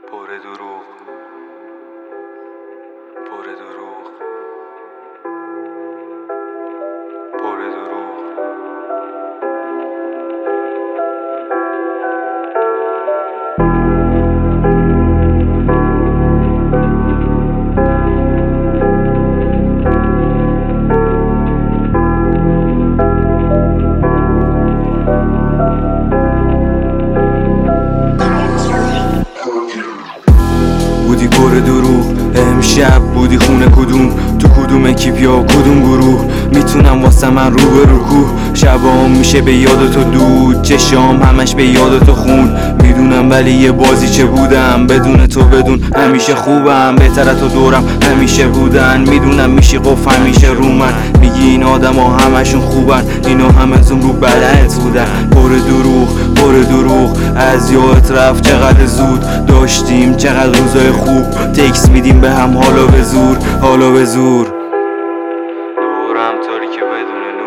پر دروغ پر دروغ پر دروغ بودی پر دروغ، امشب بودی خونه کدوم، تو کدوم اکیپ یا کدوم گروه. میتونم واسه من رو به رو کوه، شبام میشه به یاد تو دود، چشام همش به یاد تو خون. میدونم ولی یه بازی چه بودم، بدون تو بدون همیشه خوبم، بهتره تو دورم همیشه بودن. میدونم میشی قف همیشه رو من، میگی این آدم ها همشون خوبن، اینا همزون رو بلعت بودن. پر دروغ از یادت رفت چقدر زود، داشتیم چقدر روزای خوب، تکس میدیم به هم حالا به زور. دورم طوری که بدون